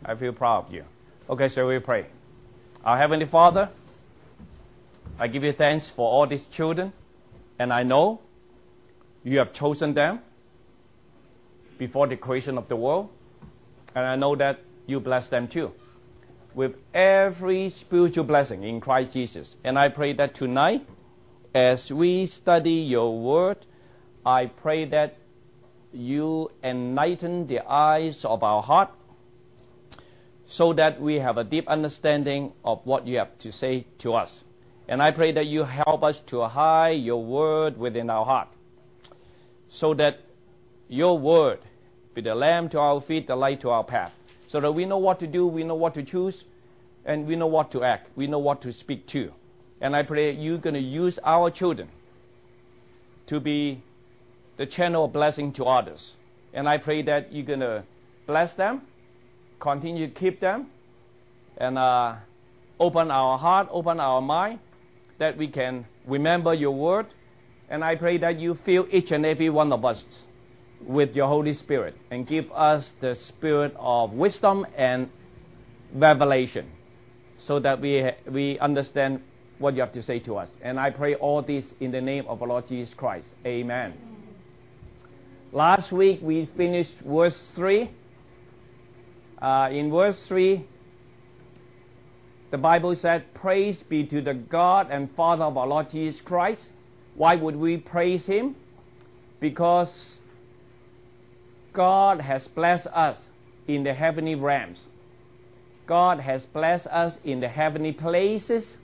I feel proud of you. Okay, so we pray. Our Heavenly Father, I give you thanks for all these children, and I know you have chosen them before the creation of the world, and I know that you bless them too with every spiritual blessing in Christ Jesus. And I pray that tonight, as we study your word, I pray that you enlighten the eyes of our heart so that we have a deep understanding of what you have to say to us. And I pray that you help us to hide your word within our heart so that your word be the lamp to our feet, the light to our path, so that we know what to do, we know what to choose, and we know what to act, we know what to speak to. And I pray you're going to use our children to be the channel of blessing to others. And I pray that you're going to bless them, continue to keep them, and open our heart, open our mind, that we can remember your word. And I pray that you fill each and every one of us with your Holy Spirit and give us the spirit of wisdom and revelation so that we understand what you have to say to us. And I pray all this in the name of our Lord Jesus Christ. Amen. Last week we finished verse 3. In verse 3, the Bible said, "Praise be to the God and Father of our Lord Jesus Christ." Why would we praise Him? Because God has blessed us in the heavenly realms. God has blessed us in the heavenly places.